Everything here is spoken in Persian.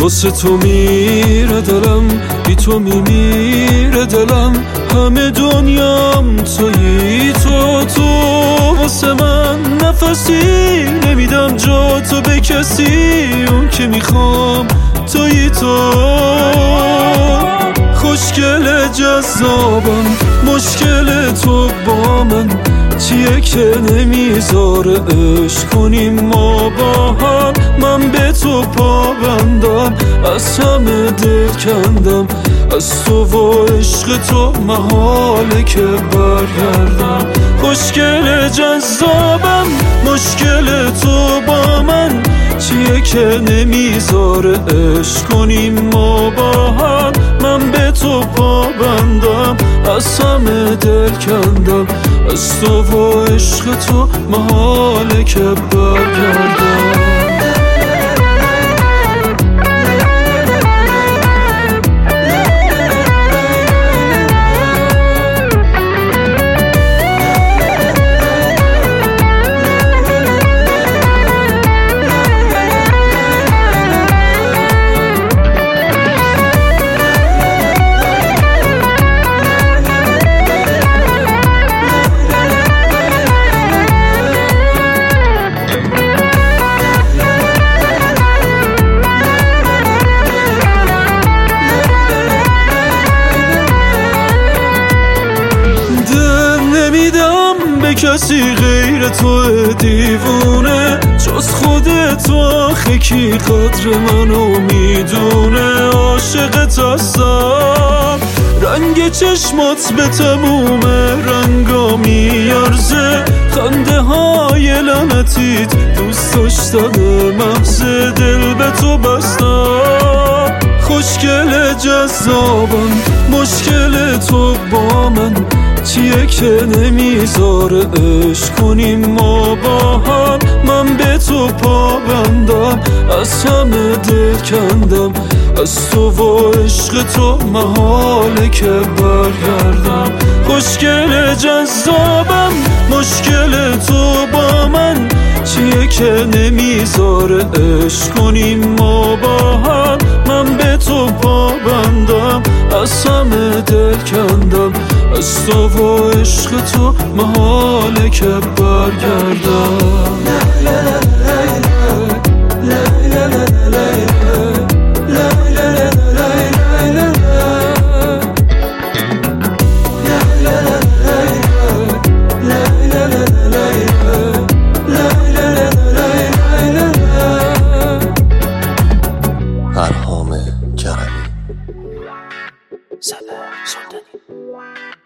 واسه تو میره دلم، بی تو میمیره دلم، همه دنیام تویی تو واسه من نفسی نمیدم جا تو به کسی، اون که میخوام تویی تو. خوشگل جذابم مشکل تو با من چیه که نمیذاره عشق کنیم ما با هم. من به تو پابندم، از همه دل کندم، از تو و عشق تو محاله که برگردم. خوشگل جذابم مشکل تو با من چیه که نمیذاره عشق کنیم ما با هم. من به تو پابندم، از همه دل کندم، از تو و عشق تو محاله که برگردم. کسی غیر تو دیوونه جز خودت، آخه کی قدر منو میدونه. عاشقت هستم، رنگ چشمات به تموم رنگا میارزه، خنده های لعنتیت دوست داشتن محض دل به تو بستم. خوشگل جذابم مشکل تو با من چیه که نمیذاره عشق کنیم ما با هم. من به تو پابندم، از همه دل کندم، از تو و عشق تو محاله که برگردم. خوشگل جذابم مشکل تو با من چیه که نمیذاره عشق کنیم ما با هم. من به تو پابندم، از همه دل کندم، از تو و عشق تو محاله که برگردم. ارهام کرمی، صدر سلطانی.